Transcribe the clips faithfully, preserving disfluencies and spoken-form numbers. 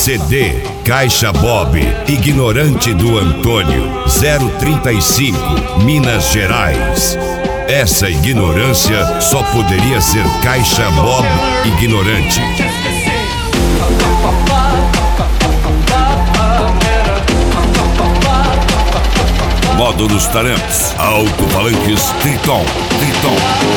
C D, Caixa Bob, Ignorante do Antônio, zero trinta e cinco, Minas Gerais. Essa ignorância só poderia ser Caixa Bob Ignorante. Módulos Taramps, alto-falantes Triton, Triton.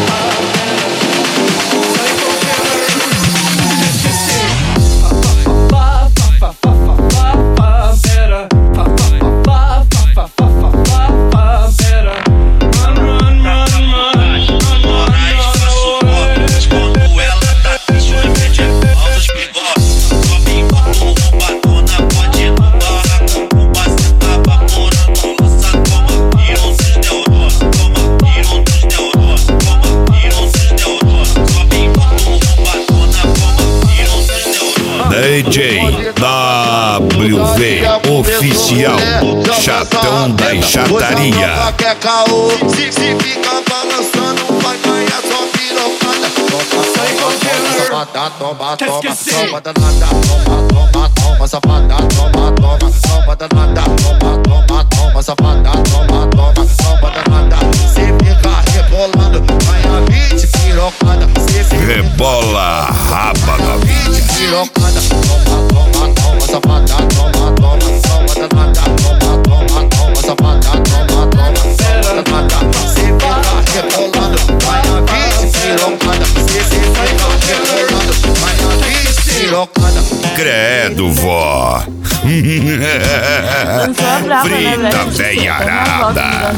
D J W V Oficial, Chatão da Chataria. Se, se fica balançando, vai ganhar só pirocada. Toma, toma, toma, toma danada. Toma, toma, toma, safada. Toma, toma, toma danada. Toma, toma, toma, safada. Toma, toma, toma danada. Se fica rebolando, ganha vinte pirocada. Rebola raba na vida. Pirocada. Toma, toma, toma, safada. Toma, toma, toma danada. Toma, toma, toma, safada. Toma, toma, toma danada. Se fica rebolando, ganha vinte pirocada. Se fica rebolando, ganha vinte pirocada. Credo, vó. Frita veiarada.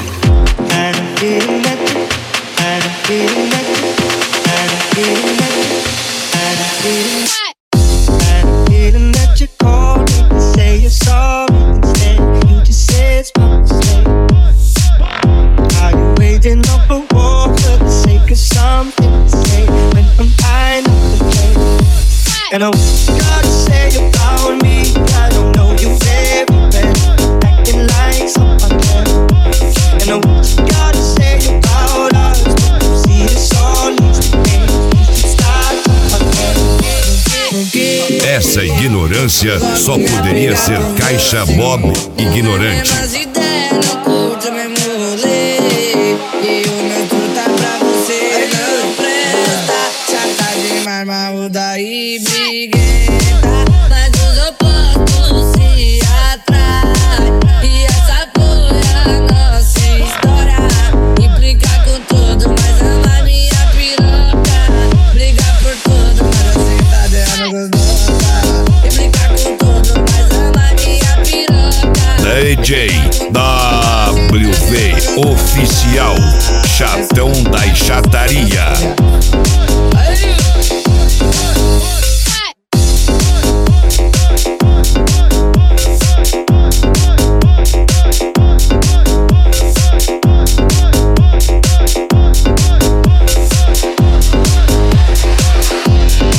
Feeling that you called me to say you're sorry. Instead, you just said it's my mistake. Are you waging up a war for the sake of something to say when I'm high enough to play? And I wish you gotta say about me. I don't know you very well, acting like someone else. And I wish you gotta say about us. You see it's all easy. You should start again. Essa ignorância só poderia ser Caixa Bob Ignorante. As ideias não curto, me mulei. E o meu curta pra você não presta. Chata demais, marruda e briguenta. Mas os opostos se atraem. E essa foi a nossa história. Implicar com tudo, mas ama minha piroca. Brigar por tudo, mas você tá dando gostosa. D J W V Oficial, Chatão da Chataria.